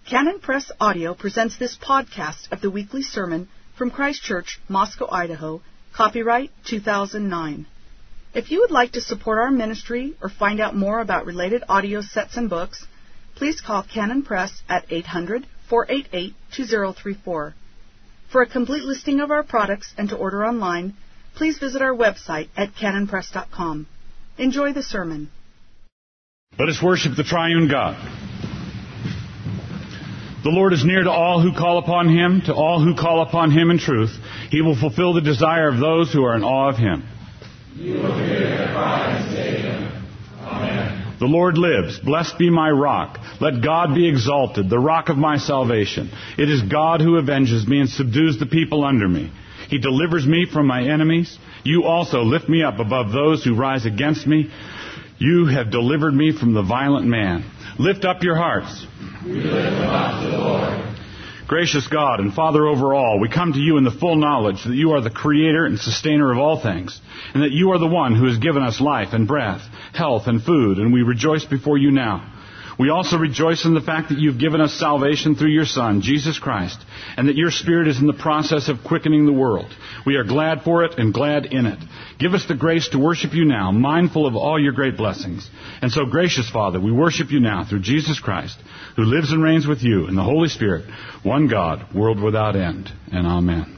Canon Press Audio presents this podcast of the weekly sermon from Christ Church, Moscow, Idaho, copyright 2009. If you would like to support our ministry or find out more about related audio sets and books, please call Canon Press at 800-488-2034. For a complete listing of our products and to order online, please visit our website at canonpress.com. Enjoy the sermon. Let us worship the triune God. The Lord is near to all who call upon Him, to all who call upon Him in truth. He will fulfill the desire of those who are in awe of Him. You will hear their cry and save them. Amen. The Lord lives. Blessed be my rock. Let God be exalted, the rock of my salvation. It is God who avenges me and subdues the people under me. He delivers me from my enemies. You also lift me up above those who rise against me. You have delivered me from the violent man. Lift up your hearts. We lift them up to the Lord. Gracious God and Father over all, we come to you in the full knowledge that you are the creator and sustainer of all things, and that you are the one who has given us life and breath, health and food, and we rejoice before you now. We also rejoice in the fact that you've given us salvation through your Son, Jesus Christ, and that your Spirit is in the process of quickening the world. We are glad for it and glad in it. Give us the grace to worship you now, mindful of all your great blessings. And so, gracious Father, we worship you now through Jesus Christ, who lives and reigns with you in the Holy Spirit, one God, world without end. And amen.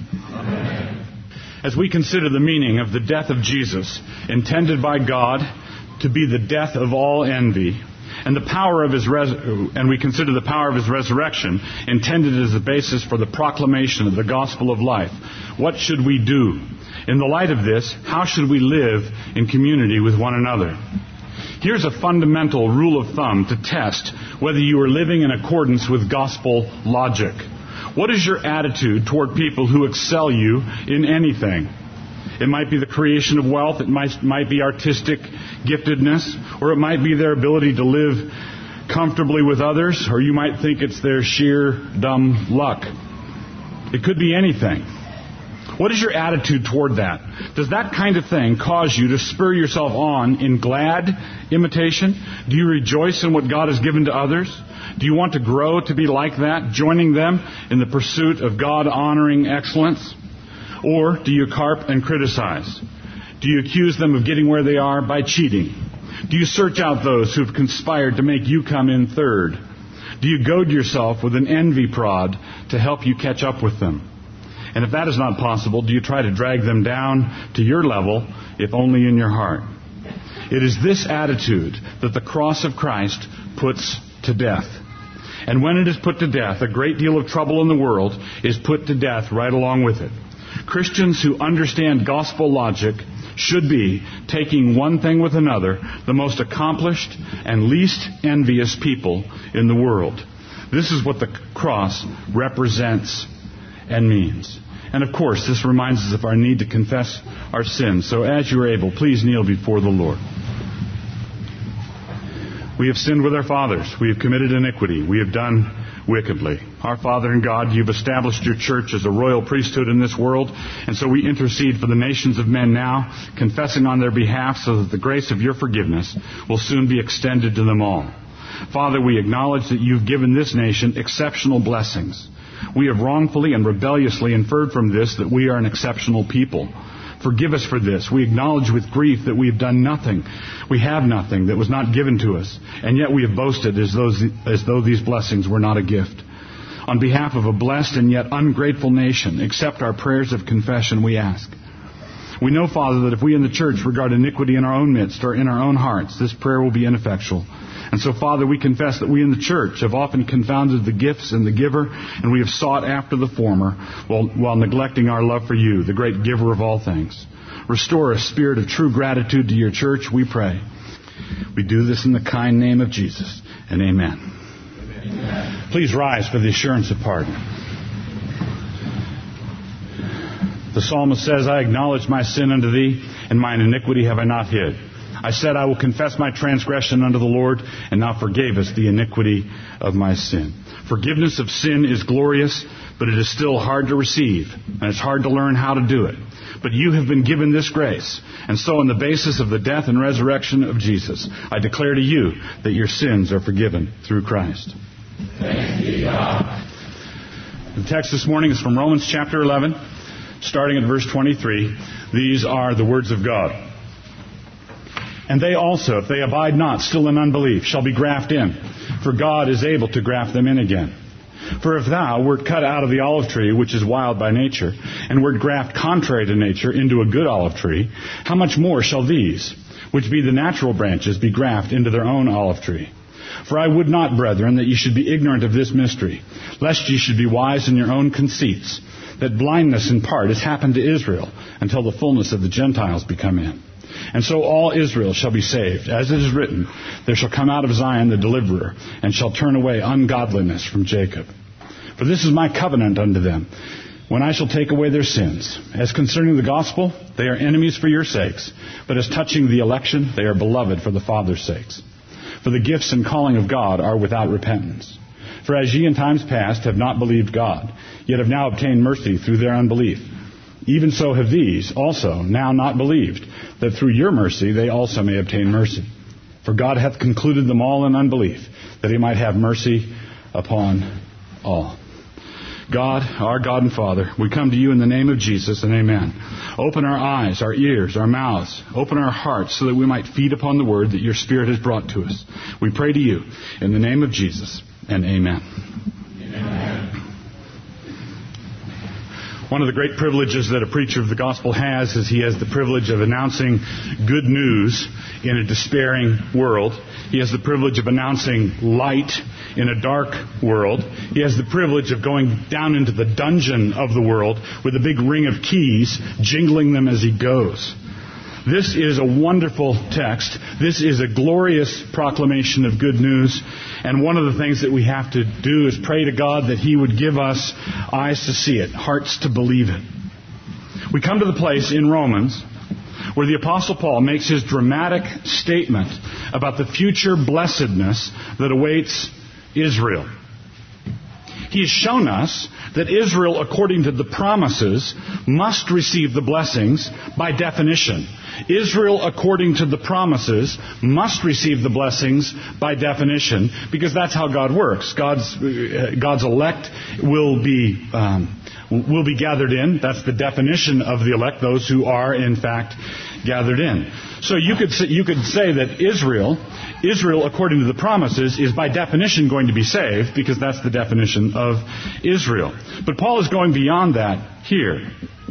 Amen. As we consider the meaning of the death of Jesus, intended by God to be the death of all envy, and the power of and we consider the power of his resurrection intended as the basis for the proclamation of the gospel of life, what should we do? In the light of this, how should we live in community with one another? Here's a fundamental rule of thumb to test whether you are living in accordance with gospel logic. What is your attitude toward people who excel you in anything? It might be the creation of wealth, it might be artistic giftedness, or it might be their ability to live comfortably with others, or you might think it's their sheer dumb luck. It could be anything. What is your attitude toward that? Does that kind of thing cause you to spur yourself on in glad imitation? Do you rejoice in what God has given to others? Do you want to grow to be like that, joining them in the pursuit of God-honoring excellence? Or do you carp and criticize? Do you accuse them of getting where they are by cheating? Do you search out those who have conspired to make you come in third? Do you goad yourself with an envy prod to help you catch up with them? And if that is not possible, do you try to drag them down to your level, if only in your heart? It is this attitude that the cross of Christ puts to death. And when it is put to death, a great deal of trouble in the world is put to death right along with it. Christians who understand gospel logic should be, taking one thing with another, the most accomplished and least envious people in the world. This is what the cross represents and means. And of course, this reminds us of our need to confess our sins. So as you are able, please kneel before the Lord. We have sinned with our fathers. We have committed iniquity. We have done wickedly. Our Father in God, you've established your church as a royal priesthood in this world, and so we intercede for the nations of men now, confessing on their behalf so that the grace of your forgiveness will soon be extended to them all. Father, we acknowledge that you've given this nation exceptional blessings. We have wrongfully and rebelliously inferred from this that we are an exceptional people. Forgive us for this. We acknowledge with grief that we have done nothing. We have nothing that was not given to us. And yet we have boasted as though these blessings were not a gift. On behalf of a blessed and yet ungrateful nation, accept our prayers of confession, we ask. We know, Father, that if we in the church regard iniquity in our own midst or in our own hearts, this prayer will be ineffectual. And so, Father, we confess that we in the church have often confounded the gifts and the giver, and we have sought after the former while neglecting our love for you, the great giver of all things. Restore a spirit of true gratitude to your church, we pray. We do this in the kind name of Jesus, and amen. Amen. Please rise for the assurance of pardon. The psalmist says, I acknowledge my sin unto thee, and mine iniquity have I not hid. I said, I will confess my transgression unto the Lord, and thou forgavest the iniquity of my sin. Forgiveness of sin is glorious, but it is still hard to receive, and it's hard to learn how to do it. But you have been given this grace, and so on the basis of the death and resurrection of Jesus, I declare to you that your sins are forgiven through Christ. Thanks be to God. The text this morning is from Romans chapter 11, starting at verse 23. These are the words of God. And they also, if they abide not still in unbelief, shall be grafted in, for God is able to graft them in again. For if thou wert cut out of the olive tree, which is wild by nature, and wert grafted contrary to nature into a good olive tree, how much more shall these, which be the natural branches, be grafted into their own olive tree? For I would not, brethren, that ye should be ignorant of this mystery, lest ye should be wise in your own conceits, that blindness in part has happened to Israel, until the fullness of the Gentiles be come in. And so all Israel shall be saved. As it is written, there shall come out of Zion the deliverer, and shall turn away ungodliness from Jacob. For this is my covenant unto them, when I shall take away their sins. As concerning the gospel, they are enemies for your sakes, but as touching the election, they are beloved for the Father's sakes. For the gifts and calling of God are without repentance. For as ye in times past have not believed God, yet have now obtained mercy through their unbelief, even so have these also now not believed, that through your mercy they also may obtain mercy. For God hath concluded them all in unbelief, that he might have mercy upon all. God, our God and Father, we come to you in the name of Jesus, and amen. Open our eyes, our ears, our mouths. Open our hearts so that we might feed upon the word that your Spirit has brought to us. We pray to you in the name of Jesus, and amen. Amen. One of the great privileges that a preacher of the gospel has is he has the privilege of announcing good news in a despairing world. He has the privilege of announcing light in a dark world. He has the privilege of going down into the dungeon of the world with a big ring of keys, jingling them as he goes. This is a wonderful text. This is a glorious proclamation of good news. And one of the things that we have to do is pray to God that he would give us eyes to see it, hearts to believe it. We come to the place in Romans where the Apostle Paul makes his dramatic statement about the future blessedness that awaits Israel. He has shown us that Israel, according to the promises, must receive the blessings by definition. Israel, according to the promises, must receive the blessings by definition, because that's how God works. God's elect will be gathered in. That's the definition of the elect, those who are, in fact, gathered in. So you could say that Israel, according to the promises, is by definition going to be saved, because that's the definition of Israel. But Paul is going beyond that here.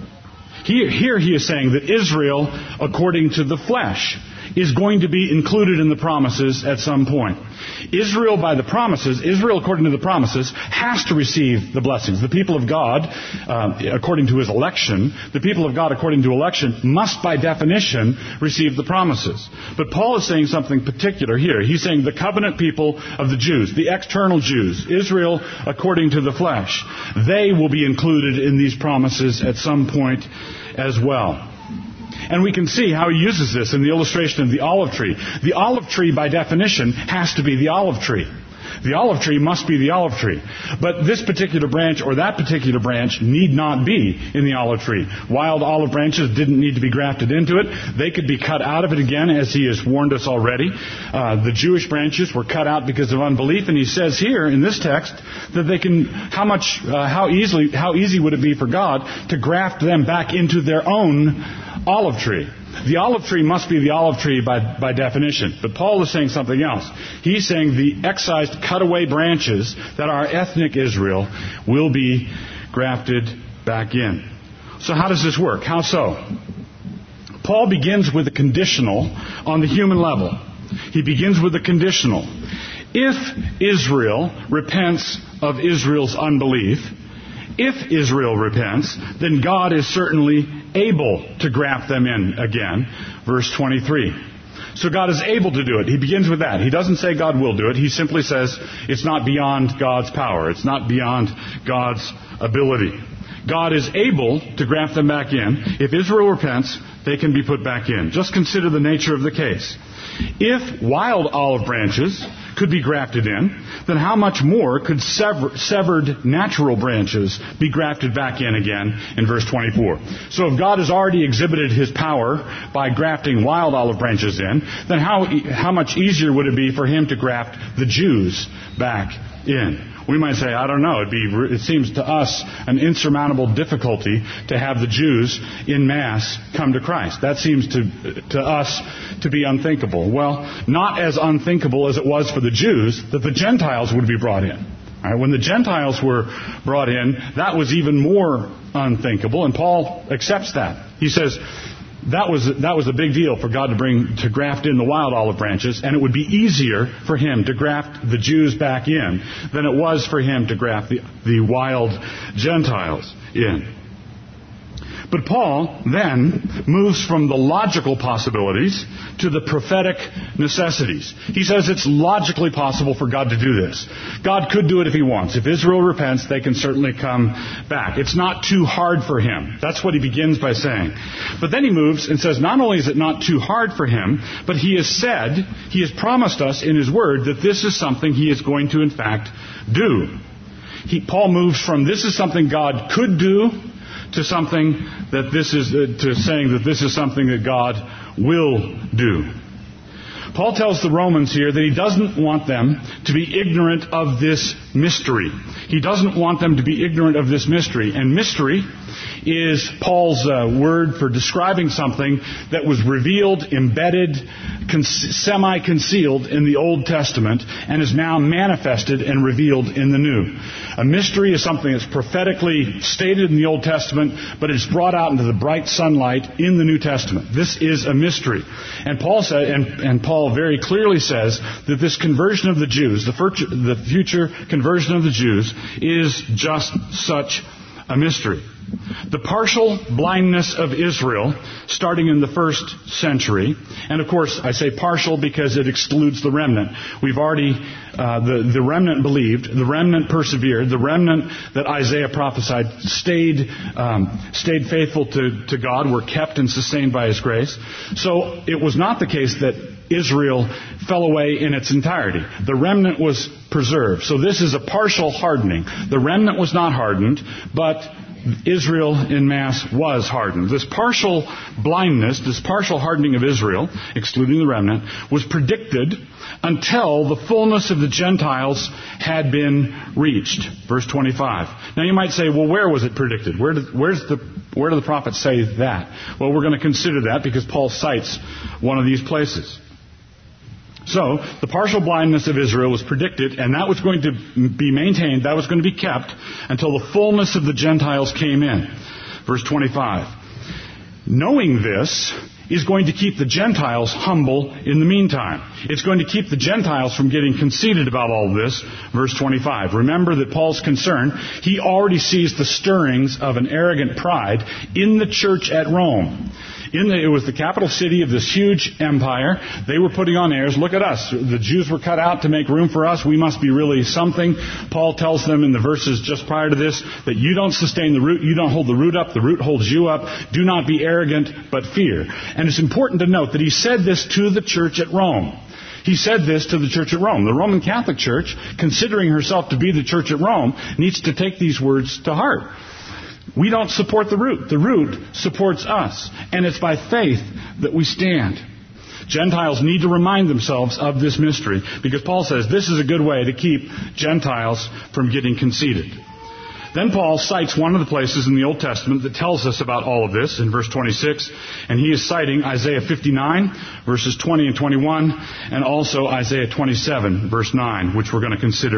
Here he is saying that Israel, according to the flesh, is going to be included in the promises at some point. Israel, according to the promises, has to receive the blessings. The people of God, according to his election, the people of God, according to election, must by definition receive the promises. But Paul is saying something particular here. He's saying the covenant people of the Jews, the external Jews, Israel according to the flesh, they will be included in these promises at some point as well. And we can see how he uses this in the illustration of the olive tree. The olive tree, by definition, has to be the olive tree. The olive tree must be the olive tree. But this particular branch or that particular branch need not be in the olive tree. Wild olive branches didn't need to be grafted into it. They could be cut out of it again, as he has warned us already. The Jewish branches were cut out because of unbelief, and he says here in this text that they can, how easy would it be for God to graft them back into their own olive tree? The olive tree must be the olive tree by definition. But Paul is saying something else. He's saying the excised, cut-away branches that are ethnic Israel will be grafted back in. So how does this work? How so? Paul begins with a conditional on the human level. He begins with a conditional. If Israel repents of Israel's unbelief, if Israel repents, then God is certainly able to graft them in again. Verse 23. So God is able to do it. He begins with that. He doesn't say God will do it. He simply says it's not beyond God's power. It's not beyond God's ability. God is able to graft them back in. If Israel repents, they can be put back in. Just consider the nature of the case. If wild olive branches could be grafted in, then how much more could severed natural branches be grafted back in again in verse 24? So if God has already exhibited his power by grafting wild olive branches in, then how much easier would it be for him to graft the Jews back in. We might say, I don't know, it seems to us an insurmountable difficulty to have the Jews in mass come to Christ. That seems to us to be unthinkable. Well, not as unthinkable as it was for the Jews that the Gentiles would be brought in. All right, when the Gentiles were brought in, that was even more unthinkable, and Paul accepts that. He says, that was a big deal for God to graft in the wild olive branches, and it would be easier for him to graft the Jews back in than it was for him to graft the wild Gentiles in. But Paul then moves from the logical possibilities to the prophetic necessities. He says it's logically possible for God to do this. God could do it if he wants. If Israel repents, they can certainly come back. It's not too hard for him. That's what he begins by saying. But then he moves and says not only is it not too hard for him, but he has promised us in his word that this is something he is going to in fact do. Paul moves from this is something God could do to saying that this is something that God will do. Paul tells the Romans here that he doesn't want them to be ignorant of this mystery. He doesn't want them to be ignorant of this mystery. And mystery is Paul's word for describing something that was revealed, embedded, semi-concealed in the Old Testament and is now manifested and revealed in the New. A mystery is something that's prophetically stated in the Old Testament, but it's brought out into the bright sunlight in the New Testament. This is a mystery. And Paul very clearly says that this conversion of the Jews, the future conversion of the Jews, is just such a mystery. The partial blindness of Israel, starting in the first century, and of course I say partial because it excludes the remnant. We've already, the remnant believed, the remnant persevered, the remnant that Isaiah prophesied stayed faithful to God, were kept and sustained by His grace. So it was not the case that Israel fell away in its entirety. The remnant was preserved. So this is a partial hardening. The remnant was not hardened, but Israel in mass was hardened. This partial blindness, this partial hardening of Israel, excluding the remnant, was predicted until the fullness of the Gentiles had been reached. Verse 25. Now you might say, well, where was it predicted? Where do the prophets say that? Well, we're going to consider that because Paul cites one of these places. So, the partial blindness of Israel was predicted, and that was going to be maintained, that was going to be kept until the fullness of the Gentiles came in. Verse 25. Knowing this is going to keep the Gentiles humble in the meantime. It's going to keep the Gentiles from getting conceited about all of this. Verse 25. Remember that Paul's concern, he already sees the stirrings of an arrogant pride in the church at Rome. It was the capital city of this huge empire. They were putting on airs. Look at us. The Jews were cut out to make room for us. We must be really something. Paul tells them in the verses just prior to this that you don't sustain the root. You don't hold the root up. The root holds you up. Do not be arrogant, but fear. And it's important to note that he said this to the church at Rome. He said this to the church at Rome. The Roman Catholic Church, considering herself to be the church at Rome, needs to take these words to heart. We don't support the root. The root supports us. And it's by faith that we stand. Gentiles need to remind themselves of this mystery because Paul says this is a good way to keep Gentiles from getting conceited. Then Paul cites one of the places in the Old Testament that tells us about all of this in verse 26. And he is citing Isaiah 59, verses 20 and 21, and also Isaiah 27, verse 9, which we're going to consider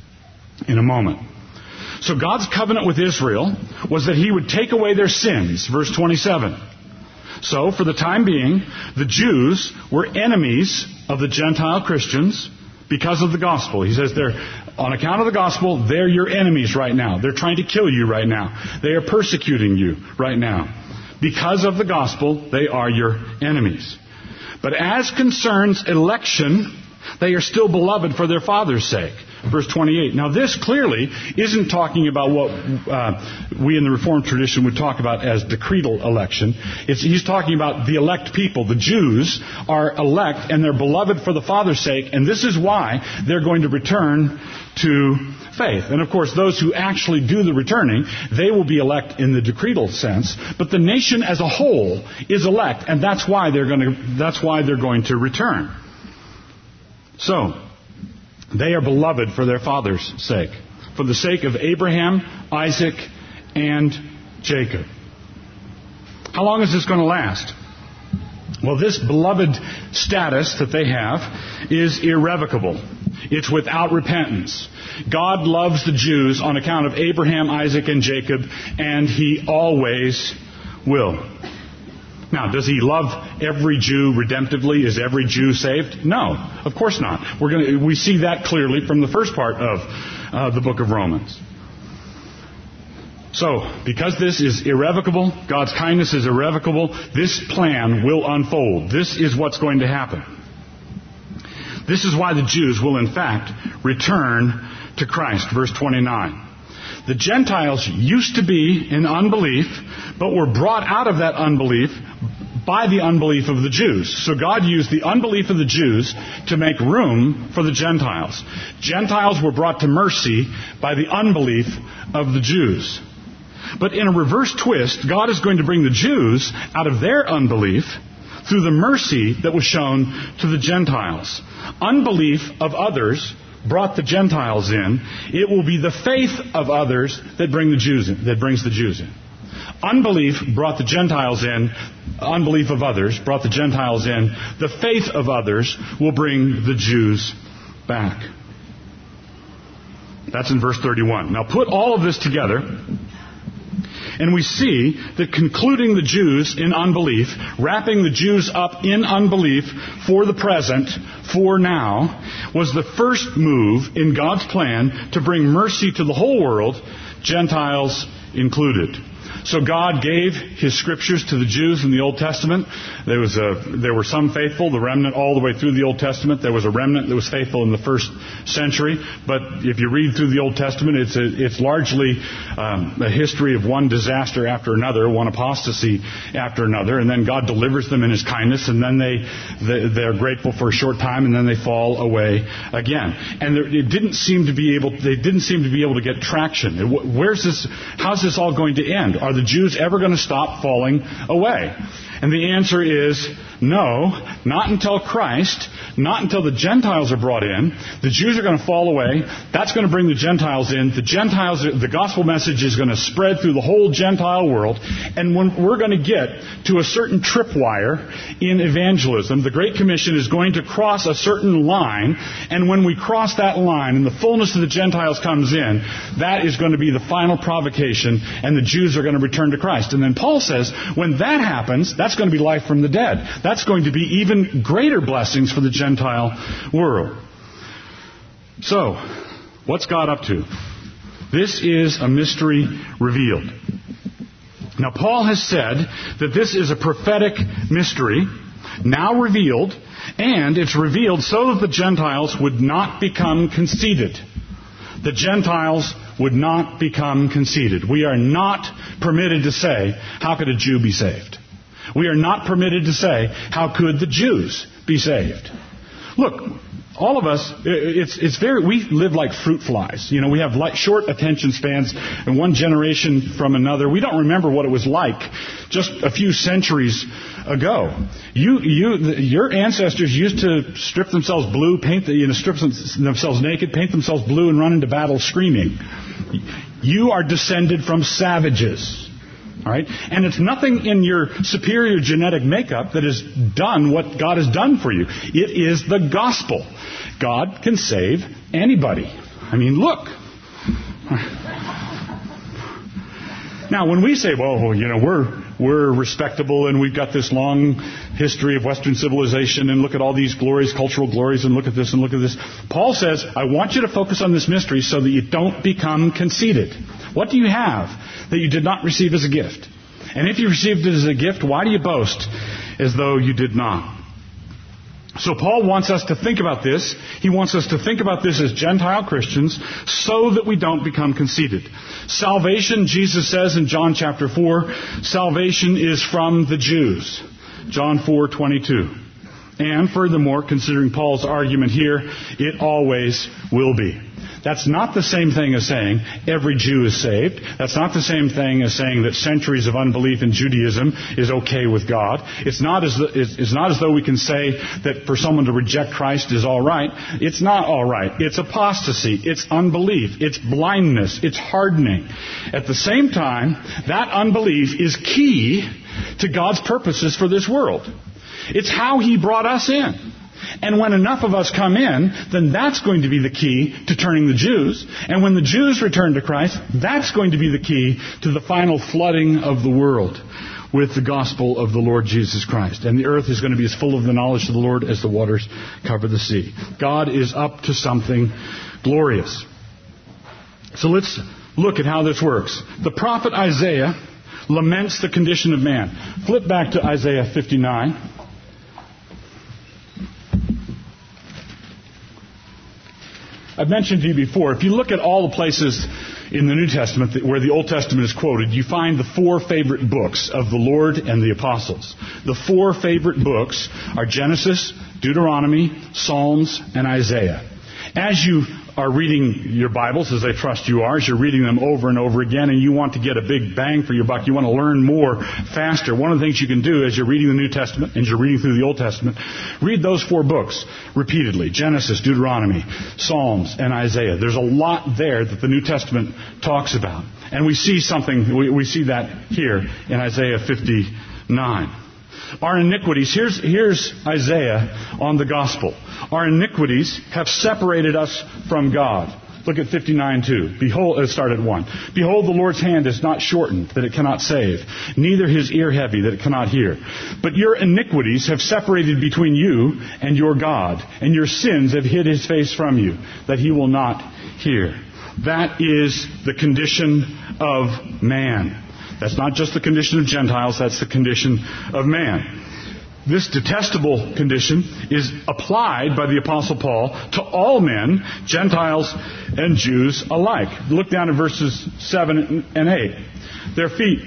in a moment. So God's covenant with Israel was that He would take away their sins, verse 27. So, for the time being, the Jews were enemies of the Gentile Christians because of the gospel. He says on account of the gospel, they're your enemies right now. They're trying to kill you right now. They are persecuting you right now. Because of the gospel, they are your enemies. But as concerns election, they are still beloved for their Father's sake. Verse 28. Now this clearly isn't talking about what we in the Reformed tradition would talk about as decretal election. He's talking about the elect people. The Jews are elect and they're beloved for the Father's sake, and this is why they're going to return to faith. And of course, those who actually do the returning, they will be elect in the decretal sense, but the nation as a whole is elect, and that's why they're going to return. So, They are beloved for their father's sake, for the sake of Abraham, Isaac, and Jacob. How long is this going to last? Well, this beloved status that they have is irrevocable. It's without repentance. God loves the Jews on account of Abraham, Isaac, and Jacob, and He always will. Now, does He love every Jew redemptively? Is every Jew saved? No, of course not. We see that clearly from the first part of the book of Romans. So, because this is irrevocable, God's kindness is irrevocable, this plan will unfold. This is what's going to happen. This is why the Jews will in fact return to Christ. Verse 29. The Gentiles used to be in unbelief, but were brought out of that unbelief by the unbelief of the Jews. So God used the unbelief of the Jews to make room for the Gentiles. Gentiles were brought to mercy by the unbelief of the Jews. But in a reverse twist, God is going to bring the Jews out of their unbelief through the mercy that was shown to the Gentiles. Unbelief of others brought the Gentiles in. It will be the faith of others that brings the Jews in. Unbelief brought the Gentiles in. Unbelief of others brought the Gentiles in. The faith of others will bring the Jews back. That's in verse 31. Now put all of this together, and we see that concluding the Jews in unbelief, wrapping the Jews up in unbelief for the present, for now, was the first move in God's plan to bring mercy to the whole world, Gentiles included. So God gave His scriptures to the Jews in the Old Testament. There were some faithful, the remnant all the way through the Old Testament. There was a remnant that was faithful in the first century. But if you read through the Old Testament, it's largely a history of one disaster after another, one apostasy after another, and then God delivers them in His kindness, and then they're grateful for a short time, and then they fall away again. And they didn't seem to be able to get traction. How's this all going to end? Are the Jews ever going to stop falling away? And the answer is no, not until Christ, not until the Gentiles are brought in. The Jews are going to fall away. That's going to bring the Gentiles in. The gospel message is going to spread through the whole Gentile world. And when we're going to get to a certain tripwire in evangelism, the Great Commission is going to cross a certain line. And when we cross that line and the fullness of the Gentiles comes in, that is going to be the final provocation, and the Jews are going to return to Christ. And then Paul says, when that happens, that's going to be life from the dead. That's going to be even greater blessings for the Gentile world. So, what's God up to? This is a mystery revealed. Now, Paul has said that this is a prophetic mystery, now revealed, and it's revealed so that the Gentiles would not become conceited. The Gentiles would not become conceited. We are not permitted to say, how could a Jew be saved? We are not permitted to say, how could the Jews be saved? Look, all of us, we live like fruit flies. You know, we have short attention spans, and one generation from another. We don't remember what it was like just a few centuries ago. Your ancestors used to strip themselves blue, strip themselves naked, paint themselves blue, and run into battle screaming. You are descended from savages. All right? And it's nothing in your superior genetic makeup that has done what God has done for you. It is the gospel. God can save anybody. I mean, look. Now, when we say, well, you know, we're respectable and we've got this long history of Western civilization and look at all these glories, cultural glories, and look at this and look at this. Paul says, I want you to focus on this mystery so that you don't become conceited. What do you have that you did not receive as a gift? And if you received it as a gift, why do you boast as though you did not? So Paul wants us to think about this. He wants us to think about this as Gentile Christians so that we don't become conceited. Salvation, Jesus says in John chapter 4, salvation is from the Jews. John 4:22. And furthermore, considering Paul's argument here, it always will be. That's not the same thing as saying every Jew is saved. That's not the same thing as saying that centuries of unbelief in Judaism is okay with God. It's not as though we can say that for someone to reject Christ is all right. It's not all right. It's apostasy. It's unbelief. It's blindness. It's hardening. At the same time, that unbelief is key to God's purposes for this world. It's how He brought us in. And when enough of us come in, then that's going to be the key to turning the Jews. And when the Jews return to Christ, that's going to be the key to the final flooding of the world with the gospel of the Lord Jesus Christ. And the earth is going to be as full of the knowledge of the Lord as the waters cover the sea. God is up to something glorious. So let's look at how this works. The prophet Isaiah laments the condition of man. Flip back to Isaiah 59. I've mentioned to you before, if you look at all the places in the New Testament where the Old Testament is quoted, you find the four favorite books of the Lord and the apostles. The four favorite books are Genesis, Deuteronomy, Psalms, and Isaiah. As you are reading your Bibles, as I trust you are, as you're reading them over and over again, and you want to get a big bang for your buck, you want to learn more faster, one of the things you can do as you're reading the New Testament and you're reading through the Old Testament, read those four books repeatedly. Genesis, Deuteronomy, Psalms, and Isaiah. There's a lot there that the New Testament talks about. And we see we see that here in Isaiah 59. Our iniquities, here's Isaiah on the gospel. Our iniquities have separated us from God. Look at 59:2. Behold, start at 1. Behold, the Lord's hand is not shortened, that it cannot save, neither His ear heavy, that it cannot hear. But your iniquities have separated between you and your God, and your sins have hid His face from you, that He will not hear. That is the condition of man. That's not just the condition of Gentiles, that's the condition of man. This detestable condition is applied by the Apostle Paul to all men, Gentiles and Jews alike. Look down at verses 7 and 8. Their feet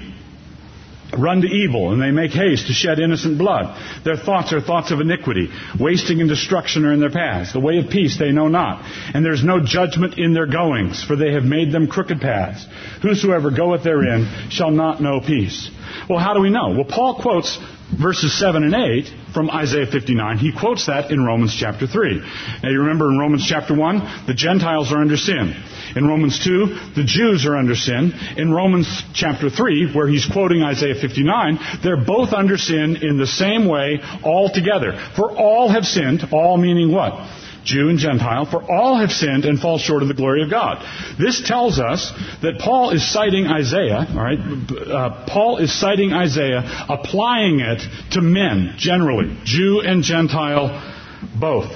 run to evil, and they make haste to shed innocent blood. Their thoughts are thoughts of iniquity. Wasting and destruction are in their paths. The way of peace they know not. And there is no judgment in their goings, for they have made them crooked paths. Whosoever goeth therein shall not know peace. Well, how do we know? Well, Paul quotes verses 7 and 8 from Isaiah 59. He quotes that in Romans chapter 3. Now you remember in Romans chapter 1, the Gentiles are under sin. In Romans 2, the Jews are under sin. In Romans chapter 3, where he's quoting Isaiah 59, they're both under sin in the same way altogether. For all have sinned, all meaning what? Jew and Gentile, for all have sinned and fall short of the glory of God. This tells us that Paul is citing Isaiah, all right? Paul is citing Isaiah, applying it to men generally, Jew and Gentile both.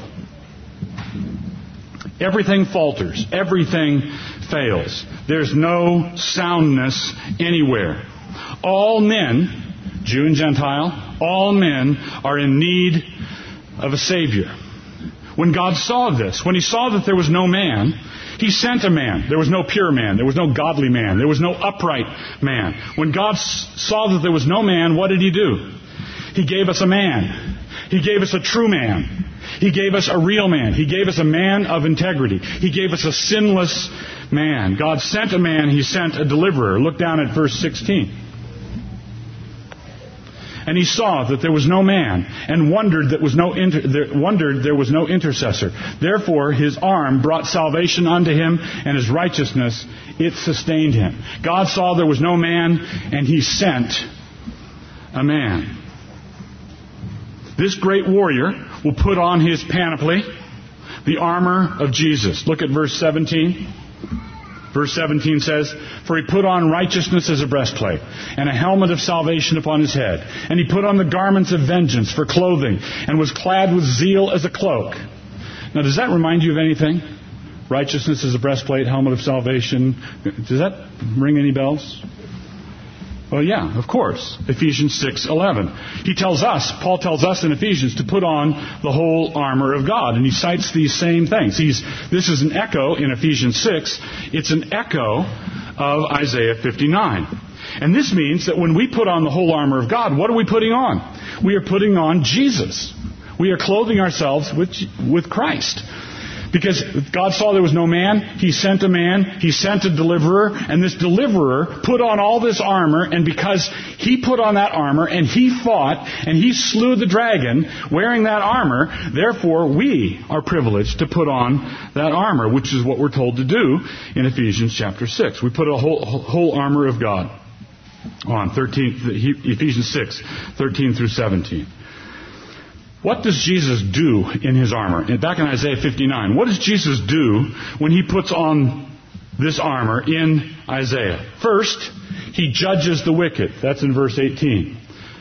Everything falters. Everything fails. There's no soundness anywhere. All men, Jew and Gentile, all men are in need of a Savior. When God saw this, when He saw that there was no man, He sent a man. There was no pure man. There was no godly man. There was no upright man. When God saw that there was no man, what did He do? He gave us a man. He gave us a true man. He gave us a real man. He gave us a man of integrity. He gave us a sinless man. God sent a man. He sent a deliverer. Look down at verse 16. And He saw that there was no man, and wondered there was no intercessor. Therefore His arm brought salvation unto him, and His righteousness, it sustained him. God saw there was no man, and He sent a man. This great warrior will put on his panoply, the armor of Jesus. Look at verse 17. Verse 17 says, For He put on righteousness as a breastplate, and a helmet of salvation upon His head. And He put on the garments of vengeance for clothing, and was clad with zeal as a cloak. Now, does that remind you of anything? Righteousness as a breastplate, helmet of salvation. Does that ring any bells? Well, yeah, of course. Ephesians 6:11. Paul tells us in Ephesians to put on the whole armor of God. And he cites these same things. This is an echo in Ephesians 6. It's an echo of Isaiah 59. And this means that when we put on the whole armor of God, what are we putting on? We are putting on Jesus. We are clothing ourselves with Christ. Because God saw there was no man, He sent a man, He sent a deliverer, and this deliverer put on all this armor, and because He put on that armor, and He fought, and He slew the dragon wearing that armor, therefore we are privileged to put on that armor, which is what we're told to do in Ephesians chapter 6. We put a whole armor of God on. Ephesians 6, 13 through 17. What does Jesus do in His armor? Back in Isaiah 59, what does Jesus do when He puts on this armor in Isaiah? First, He judges the wicked. That's in verse 18.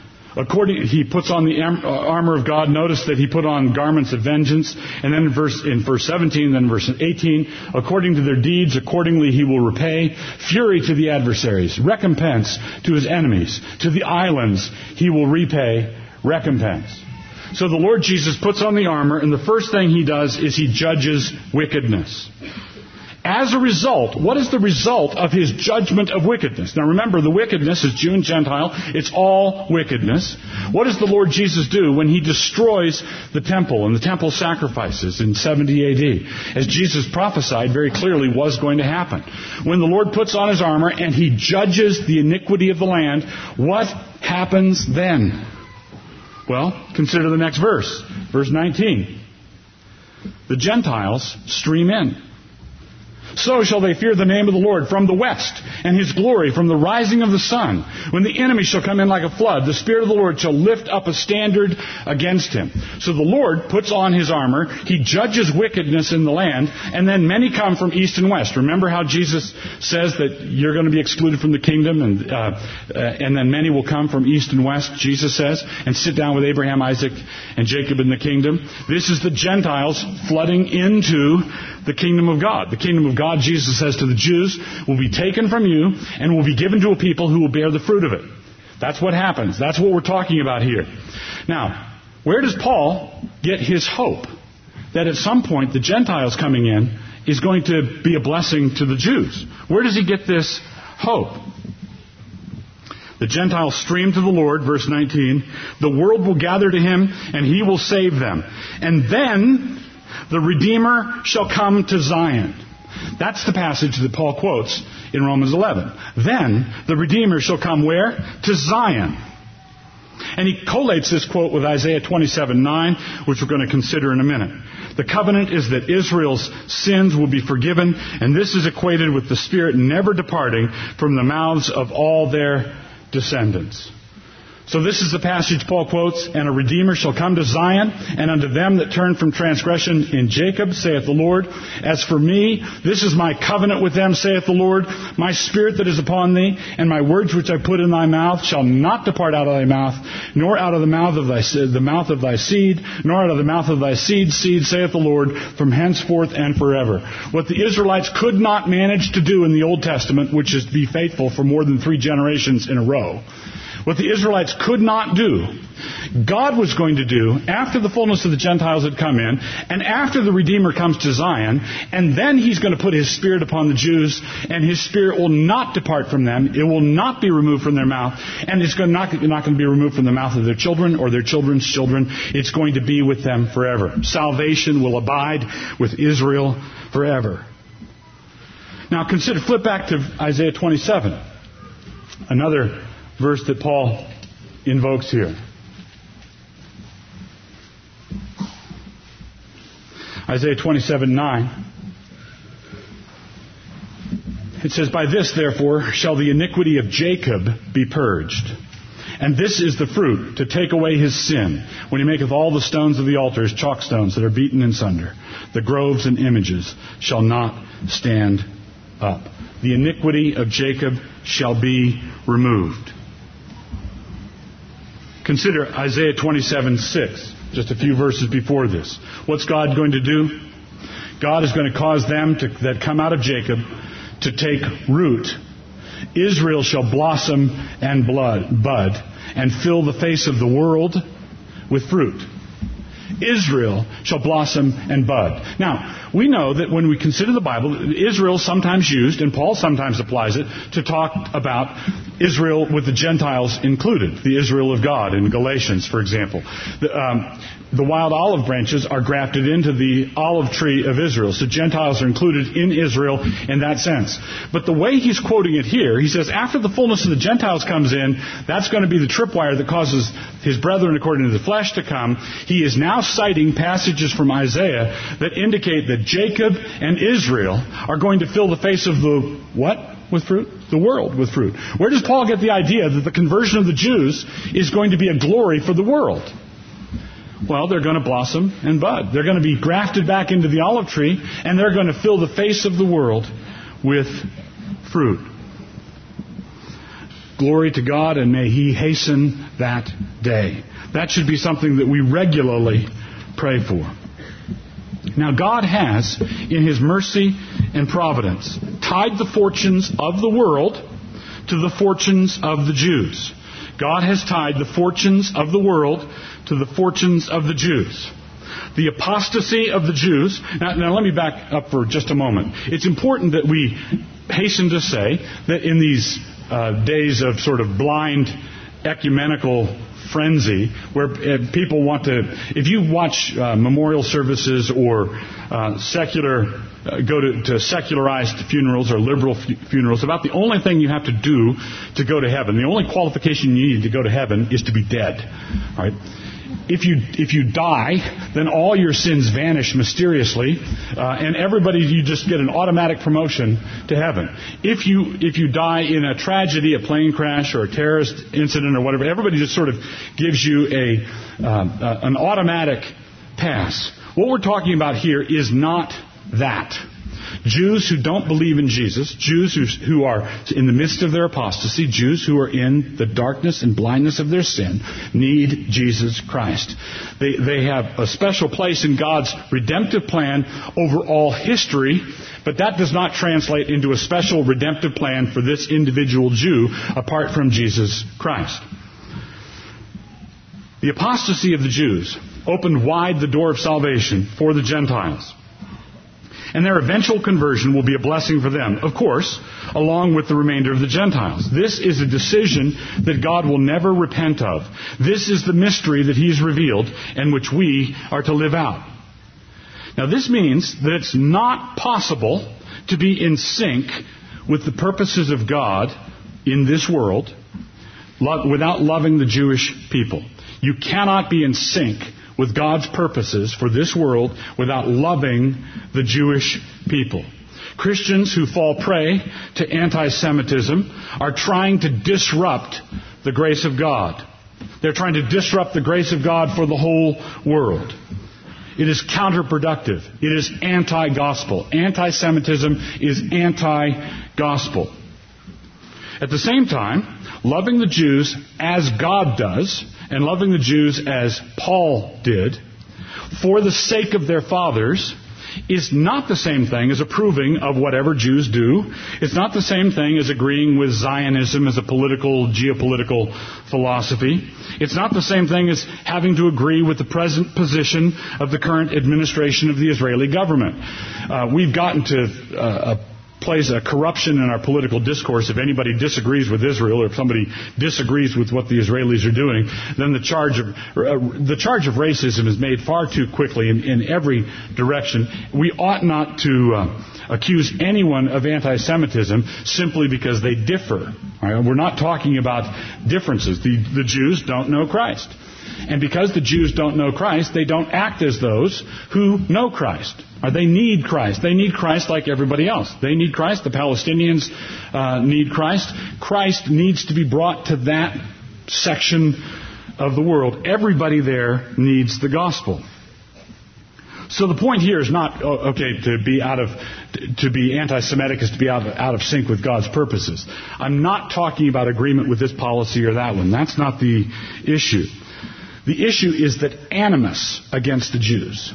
He puts on the armor of God. Notice that He put on garments of vengeance. And then in verse 17, then verse 18, according to their deeds, accordingly He will repay. Fury to the adversaries, recompense to His enemies. To the islands He will repay recompense. So the Lord Jesus puts on the armor, and the first thing He does is He judges wickedness. As a result, what is the result of His judgment of wickedness? Now remember, the wickedness is Jew and Gentile. It's all wickedness. What does the Lord Jesus do when He destroys the temple and the temple sacrifices in 70 AD? As Jesus prophesied very clearly was going to happen. When the Lord puts on His armor and He judges the iniquity of the land, what happens then? Well, consider the next verse. Verse 19. The Gentiles stream in. So shall they fear the name of the Lord from the west, and His glory from the rising of the sun. When the enemy shall come in like a flood, the Spirit of the Lord shall lift up a standard against him. So the Lord puts on His armor, He judges wickedness in the land, and then many come from east and west. Remember how Jesus says that you're going to be excluded from the kingdom, and then many will come from east and west, Jesus says, and sit down with Abraham, Isaac, and Jacob in the kingdom. This is the Gentiles flooding into the kingdom of God. The kingdom of God, Jesus says to the Jews, will be taken from you and will be given to a people who will bear the fruit of it. That's what happens. That's what we're talking about here. Now, where does Paul get his hope that at some point the Gentiles coming in is going to be a blessing to the Jews? Where does he get this hope? The Gentiles stream to the Lord, verse 19. The world will gather to Him and He will save them. And then the Redeemer shall come to Zion. That's the passage that Paul quotes in Romans 11. Then the Redeemer shall come where? To Zion. And he collates this quote with Isaiah 27:9, which we're going to consider in a minute. The covenant is that Israel's sins will be forgiven, and this is equated with the Spirit never departing from the mouths of all their descendants. So this is the passage Paul quotes, and a Redeemer shall come to Zion, and unto them that turn from transgression in Jacob, saith the Lord. As for me, this is my covenant with them, saith the Lord. My Spirit that is upon thee, and my words which I put in thy mouth, shall not depart out of thy mouth, nor out of the mouth of thy seed, nor out of the mouth of thy seed, saith the Lord, from henceforth and forever. What the Israelites could not manage to do in the Old Testament, which is to be faithful for more than 3 generations in a row, what the Israelites could not do, God was going to do after the fullness of the Gentiles had come in, and after the Redeemer comes to Zion, and then He's going to put His Spirit upon the Jews, and His Spirit will not depart from them. It will not be removed from their mouth, and it's not going to be removed from the mouth of their children or their children's children. It's going to be with them forever. Salvation will abide with Israel forever. Now flip back to Isaiah 27. Another verse that Paul invokes here. Isaiah 27:9. It says, By this, therefore, shall the iniquity of Jacob be purged. And this is the fruit, to take away his sin, when he maketh all the stones of the altar as chalk stones that are beaten in sunder. The groves and images shall not stand up. The iniquity of Jacob shall be removed. Consider Isaiah 27:6, just a few verses before this. What's God going to do? God is going to cause them that come out of Jacob to take root. Israel shall blossom and bud, and fill the face of the world with fruit. Israel shall blossom and bud. Now, we know that when we consider the Bible, Israel is sometimes used, and Paul sometimes applies it, to talk about Israel with the Gentiles included, the Israel of God in Galatians, for example. the wild olive branches are grafted into the olive tree of Israel. So Gentiles are included in Israel in that sense. But the way he's quoting it here, he says, after the fullness of the Gentiles comes in, that's going to be the tripwire that causes his brethren according to the flesh to come. He is now citing passages from Isaiah that indicate that Jacob and Israel are going to fill the face of the what with fruit? The world with fruit. Where does Paul get the idea that the conversion of the Jews is going to be a glory for the world? Well, they're going to blossom and bud. They're going to be grafted back into the olive tree, and they're going to fill the face of the world with fruit. Glory to God, and may He hasten that day. That should be something that we regularly pray for. Now, God has, in His mercy and providence, tied the fortunes of the world to the fortunes of the Jews. God has tied the fortunes of the world to the fortunes of the Jews. The apostasy of the Jews... Now let me back up for just a moment. It's important that we hasten to say that in these days of sort of blind ecumenical frenzy, where people want to... If you watch memorial services or secular... go to secularized funerals or liberal funerals, about the only thing you have to do to go to heaven, the only qualification you need to go to heaven is to be dead. All right? If you die, then all your sins vanish mysteriously, and you just get an automatic promotion to heaven. If you die in a tragedy, a plane crash, or a terrorist incident, or whatever, everybody just sort of gives you an automatic pass. What we're talking about here is not that. Jews who don't believe in Jesus, Jews who are in the midst of their apostasy, Jews who are in the darkness and blindness of their sin, need Jesus Christ. They have a special place in God's redemptive plan over all history, but that does not translate into a special redemptive plan for this individual Jew apart from Jesus Christ. The apostasy of the Jews opened wide the door of salvation for the Gentiles. And their eventual conversion will be a blessing for them, of course, along with the remainder of the Gentiles. This is a decision that God will never repent of. This is the mystery that He's revealed and which we are to live out. Now, this means that it's not possible to be in sync with the purposes of God in this world without loving the Jewish people. You cannot be in sync with God's purposes for this world without loving the Jewish people. Christians who fall prey to anti-Semitism are trying to disrupt the grace of God. They're trying to disrupt the grace of God for the whole world. It is counterproductive. It is anti-gospel. Anti-Semitism is anti-gospel. At the same time, loving the Jews as God does, and loving the Jews as Paul did, for the sake of their fathers, is not the same thing as approving of whatever Jews do. It's not the same thing as agreeing with Zionism as a geopolitical philosophy. It's not the same thing as having to agree with the present position of the current administration of the Israeli government. We've gotten to plays a corruption in our political discourse. If anybody disagrees with Israel, or if somebody disagrees with what the Israelis are doing, then the charge of racism is made far too quickly in every direction. We ought not to accuse anyone of anti-Semitism simply because they differ. Right? We're not talking about differences. The Jews don't know Christ. And because the Jews don't know Christ, they don't act as those who know Christ. They need Christ. They need Christ like everybody else. They need Christ. The Palestinians need Christ. Christ needs to be brought to that section of the world. Everybody there needs the gospel. So the point here is not, to be anti-Semitic is to be out of sync with God's purposes. I'm not talking about agreement with this policy or that one. That's not the issue. The issue is that animus against the Jews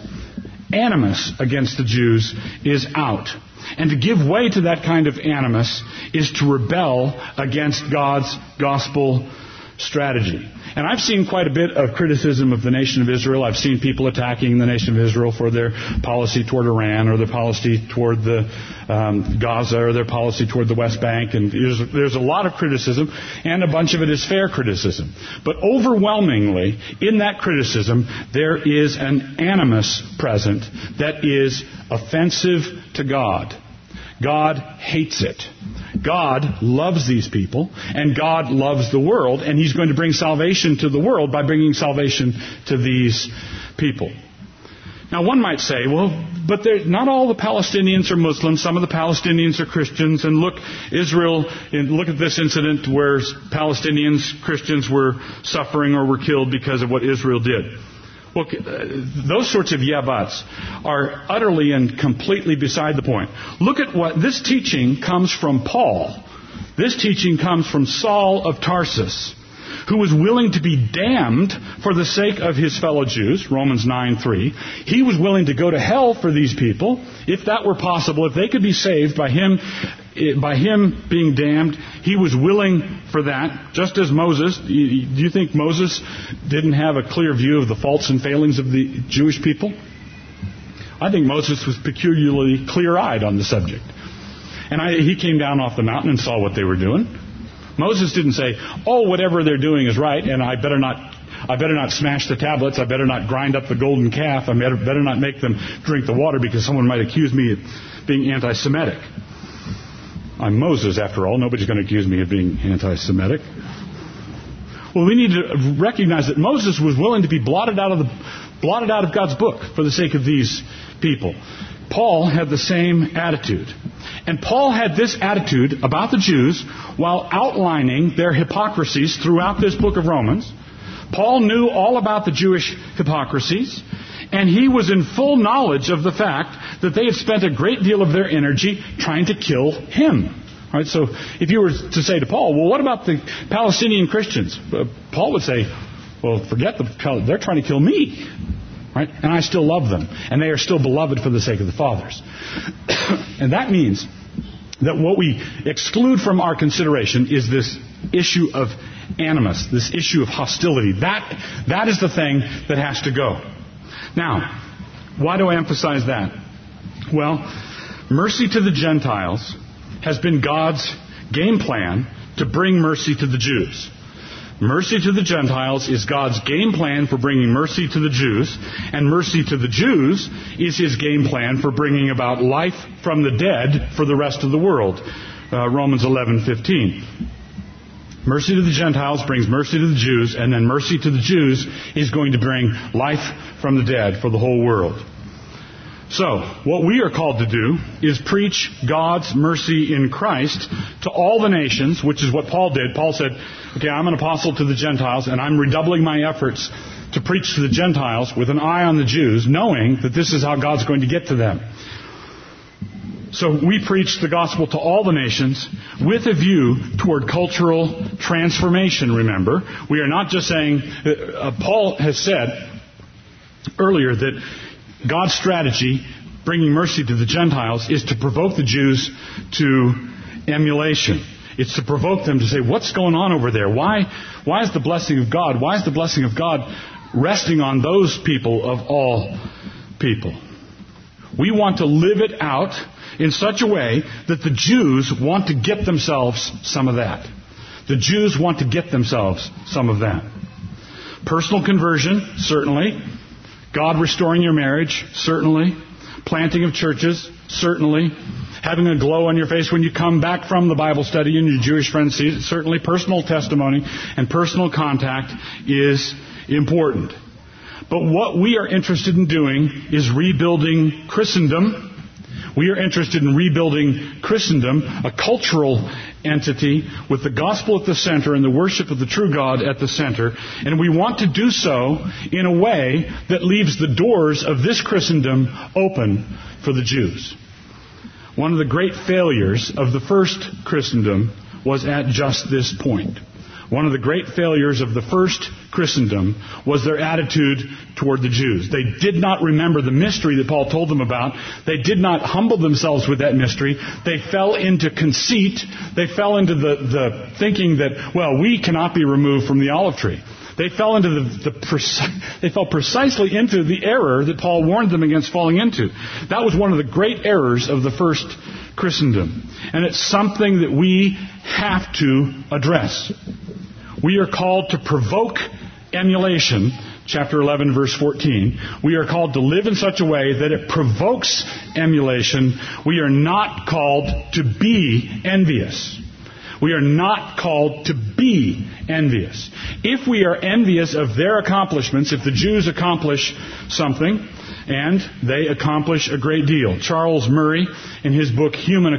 is out. And to give way to that kind of animus is to rebel against God's gospel strategy. And I've seen quite a bit of criticism of the nation of Israel. I've seen people attacking the nation of Israel for their policy toward Iran or their policy toward the Gaza or their policy toward the West Bank. And there's a lot of criticism, and a bunch of it is fair criticism. But overwhelmingly, in that criticism, there is an animus present that is offensive to God. God hates it. God loves these people, and God loves the world, and He's going to bring salvation to the world by bringing salvation to these people. Now, one might say, well, but not all the Palestinians are Muslims. Some of the Palestinians are Christians. And look, Israel, look at this incident where Palestinians, Christians were suffering or were killed because of what Israel did. Well, those sorts of yeah-buts are utterly and completely beside the point. Look at what this teaching comes from Paul. This teaching comes from Saul of Tarsus, who was willing to be damned for the sake of his fellow Jews, Romans 9:3. He was willing to go to hell for these people, if that were possible, if they could be saved by him being damned. He was willing for that, just as Moses. Do you think Moses didn't have a clear view of the faults and failings of the Jewish people? I think Moses was peculiarly clear-eyed on the subject. And he came down off the mountain and saw what they were doing. Moses didn't say, oh, whatever they're doing is right, and I better not smash the tablets, I better not grind up the golden calf, I better not make them drink the water because someone might accuse me of being anti-Semitic. I'm Moses, after all. Nobody's going to accuse me of being anti-Semitic. Well, we need to recognize that Moses was willing to be blotted out of God's book for the sake of these people. Paul had the same attitude. And Paul had this attitude about the Jews while outlining their hypocrisies throughout this book of Romans. Paul knew all about the Jewish hypocrisies, and he was in full knowledge of the fact that they had spent a great deal of their energy trying to kill him. All right, so if you were to say to Paul, well, what about the Palestinian Christians? Paul would say, well, forget they're trying to kill me. Right? And I still love them. And they are still beloved for the sake of the fathers. And that means that what we exclude from our consideration is this issue of animus, this issue of hostility. That is the thing that has to go. Now, why do I emphasize that? Well, mercy to the Gentiles has been God's game plan to bring mercy to the Jews. Mercy to the Gentiles is God's game plan for bringing mercy to the Jews, and mercy to the Jews is His game plan for bringing about life from the dead for the rest of the world. Romans 11:15. Mercy to the Gentiles brings mercy to the Jews, and then mercy to the Jews is going to bring life from the dead for the whole world. So, what we are called to do is preach God's mercy in Christ to all the nations, which is what Paul did. Paul said, okay, I'm an apostle to the Gentiles, and I'm redoubling my efforts to preach to the Gentiles with an eye on the Jews, knowing that this is how God's going to get to them. So we preach the gospel to all the nations with a view toward cultural transformation, remember. We are not just saying, Paul has said earlier that God's strategy, bringing mercy to the Gentiles, is to provoke the Jews to emulation. It's to provoke them to say, what's going on over there? Why is the blessing of God? Why is the blessing of God resting on those people of all people? We want to live it out in such a way that the Jews want to get themselves some of that. The Jews want to get themselves some of that. Personal conversion, certainly. God restoring your marriage, certainly. Planting of churches, certainly. Having a glow on your face when you come back from the Bible study and your Jewish friends see it, certainly. Personal testimony and personal contact is important. But what we are interested in doing is rebuilding Christendom. We are interested in rebuilding Christendom, a cultural entity with the gospel at the center and the worship of the true God at the center. And we want to do so in a way that leaves the doors of this Christendom open for the Jews. One of the great failures of the first Christendom was at just this point. One of the great failures of the first Christendom was their attitude toward the Jews. They did not remember the mystery that Paul told them about. They did not humble themselves with that mystery. They fell into conceit. They fell into the thinking that, well, we cannot be removed from the olive tree. They fell into they fell precisely into the error that Paul warned them against falling into. That was one of the great errors of the first Christendom. And it's something that we have to address. We are called to provoke emulation, chapter 11, verse 14. We are called to live in such a way that it provokes emulation. We are not called to be envious. We are not called to be envious. If we are envious of their accomplishments, if the Jews accomplish something, and they accomplish a great deal. Charles Murray, in his book Human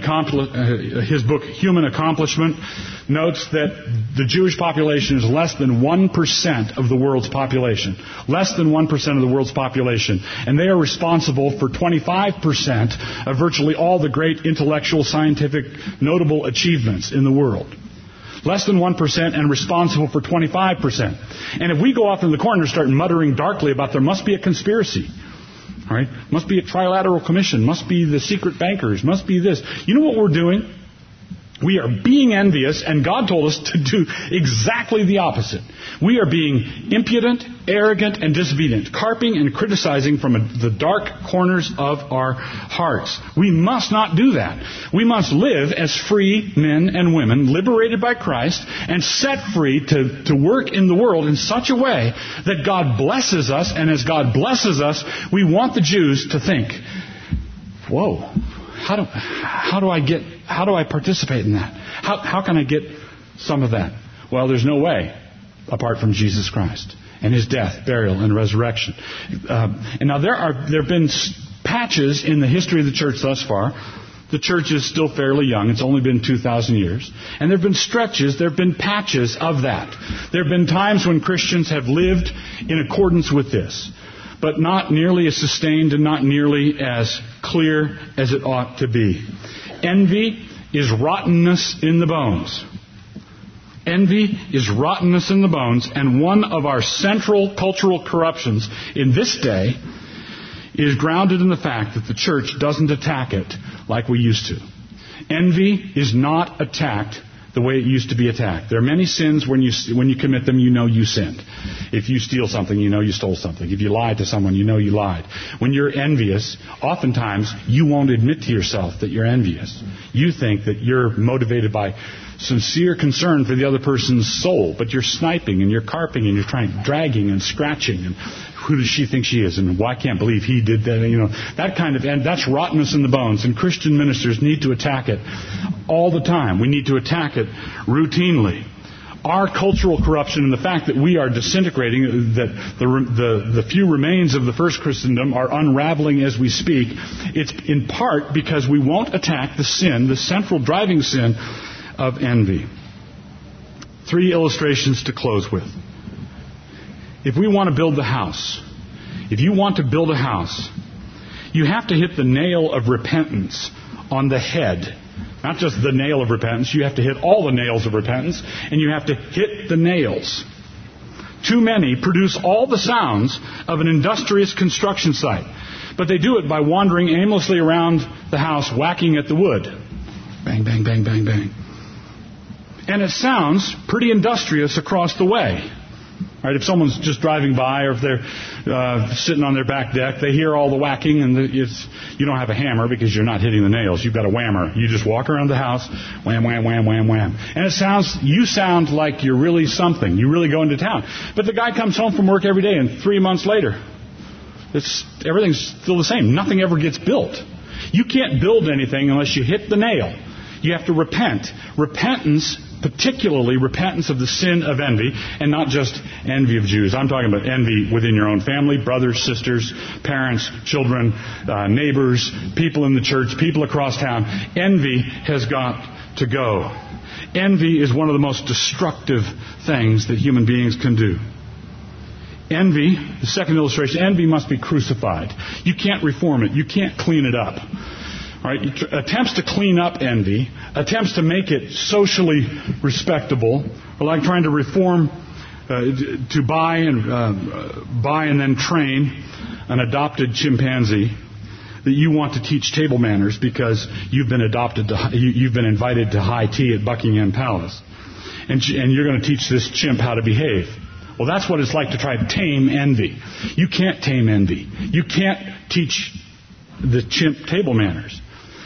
Accomplishment, notes that the Jewish population is less than 1% of the world's population. Less than 1% of the world's population. And they are responsible for 25% of virtually all the great intellectual, scientific, notable achievements in the world. Less than 1% and responsible for 25%. And if we go off in the corner and start muttering darkly about there must be a conspiracy, all right, must be a trilateral commission, must be the secret bankers, must be this. You know what we're doing? We are being envious, and God told us to do exactly the opposite. We are being impudent, arrogant, and disobedient, carping and criticizing from the dark corners of our hearts. We must not do that. We must live as free men and women, liberated by Christ, and set free to work in the world in such a way that God blesses us, and as God blesses us, we want the Jews to think, whoa, how do I participate in that? How can I get some of that? Well, there's no way apart from Jesus Christ and His death, burial, and resurrection. And now there have been patches in the history of the church thus far. The church is still fairly young. It's only been 2,000 years. And there have been stretches, there have been patches of that. There have been times when Christians have lived in accordance with this, but not nearly as sustained and not nearly as clear as it ought to be. Envy is rottenness in the bones. Envy is rottenness in the bones, and one of our central cultural corruptions in this day is grounded in the fact that the church doesn't attack it like we used to. Envy is not attacked the way it used to be attacked. There are many sins when you commit them, you know you sinned. If you steal something, you know you stole something. If you lied to someone, you know you lied. When you're envious, oftentimes you won't admit to yourself that you're envious. You think that you're motivated by sincere concern for the other person's soul, but you're sniping and you're carping and you're dragging and scratching and who does she think she is and why I can't believe he did that, that kind of, and that's rottenness in the bones, and Christian ministers need to attack it all the time. We need to attack it routinely. Our cultural corruption and the fact that we are disintegrating, that the few remains of the first Christendom are unraveling as we speak, it's in part because we won't attack the sin, the central driving sin of envy. 3 illustrations to close with. If we want to build the house, if you want to build a house, you have to hit the nail of repentance on the head. Not just the nail of repentance, you have to hit all the nails of repentance, and you have to hit the nails. Too many produce all the sounds of an industrious construction site, but they do it by wandering aimlessly around the house, whacking at the wood. Bang, bang, bang, bang, bang. And it sounds pretty industrious across the way. Right? If someone's just driving by, or if they're sitting on their back deck, they hear all the whacking, and you don't have a hammer because you're not hitting the nails. You've got a whammer. You just walk around the house, wham, wham, wham, wham, wham. And you sound like you're really something. You really go into town. But the guy comes home from work every day, and 3 months later, everything's still the same. Nothing ever gets built. You can't build anything unless you hit the nail. You have to repent. Repentance, particularly repentance of the sin of envy, and not just envy of Jews. I'm talking about envy within your own family, brothers, sisters, parents, children, neighbors, people in the church, people across town. Envy has got to go. Envy is one of the most destructive things that human beings can do. Envy, the second illustration, envy must be crucified. You can't reform it. You can't clean it up. Right? Attempts to clean up envy, attempts to make it socially respectable, or like trying to reform, to buy and then train an adopted chimpanzee that you want to teach table manners because you've been invited to high tea at Buckingham Palace, and you're going to teach this chimp how to behave. Well, that's what it's like to try to tame envy. You can't tame envy. You can't teach the chimp table manners.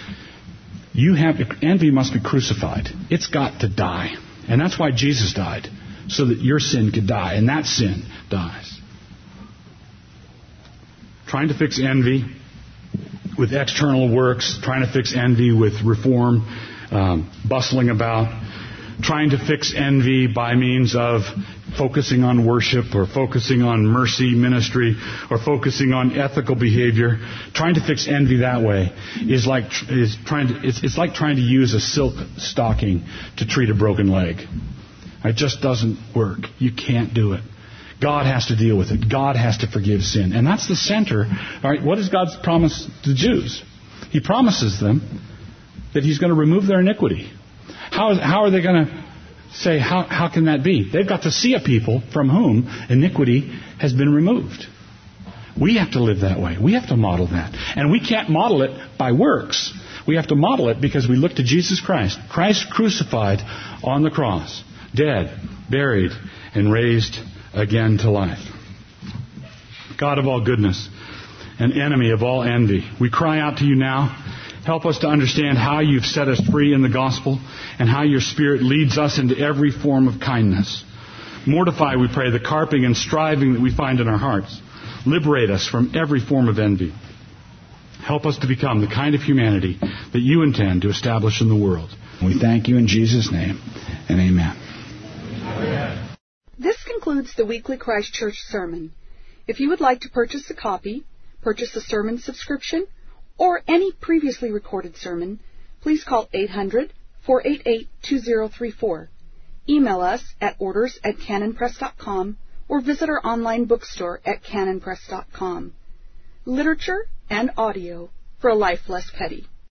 Envy must be crucified. It's got to die. And that's why Jesus died, so that your sin could die, and that sin dies. Trying to fix envy with external works, trying to fix envy with reform, bustling about, trying to fix envy by means of focusing on worship or focusing on mercy ministry or focusing on ethical behavior. Trying to fix envy that way is like trying to use a silk stocking to treat a broken leg. It just doesn't work. You can't do it. God has to deal with it. God has to forgive sin. And that's the center. All right, what is God's promise to the Jews? He promises them that He's going to remove their iniquity. How are they going to say, how can that be? They've got to see a people from whom iniquity has been removed. We have to live that way. We have to model that. And we can't model it by works. We have to model it because we look to Jesus Christ. Christ crucified on the cross, dead, buried, and raised again to life. God of all goodness, and enemy of all envy, we cry out to you now. Help us to understand how you've set us free in the gospel and how your Spirit leads us into every form of kindness. Mortify, we pray, the carping and striving that we find in our hearts. Liberate us from every form of envy. Help us to become the kind of humanity that you intend to establish in the world. We thank you in Jesus' name, and amen. Amen. This concludes the weekly Christ Church sermon. If you would like to purchase a copy, purchase a sermon subscription, or any previously recorded sermon, please call 800-488-2034. Email us at orders@canonpress.com or visit our online bookstore at canonpress.com. Literature and audio for a life less petty.